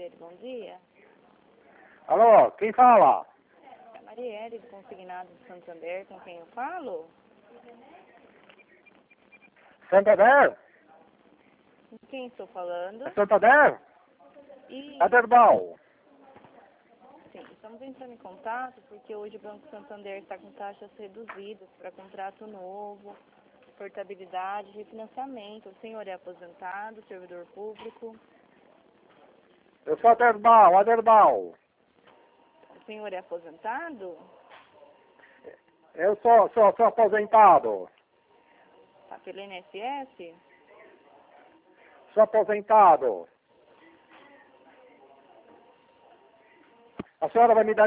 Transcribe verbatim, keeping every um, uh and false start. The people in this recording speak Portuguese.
Marielle, bom dia. Alô, quem fala? É a Marielle, do Consignado de Santander, com quem eu falo? Santander? Com quem estou falando? É Santander? E, É verbal. sim, estamos entrando em contato porque hoje o Banco Santander está com taxas reduzidas para contrato novo, portabilidade, refinanciamento. O senhor é aposentado, servidor público? Eu sou Aderbal, Aderbal. O senhor é aposentado? Eu sou, sou, sou aposentado. Tá pelo I N S S? Sou aposentado. A senhora vai me dar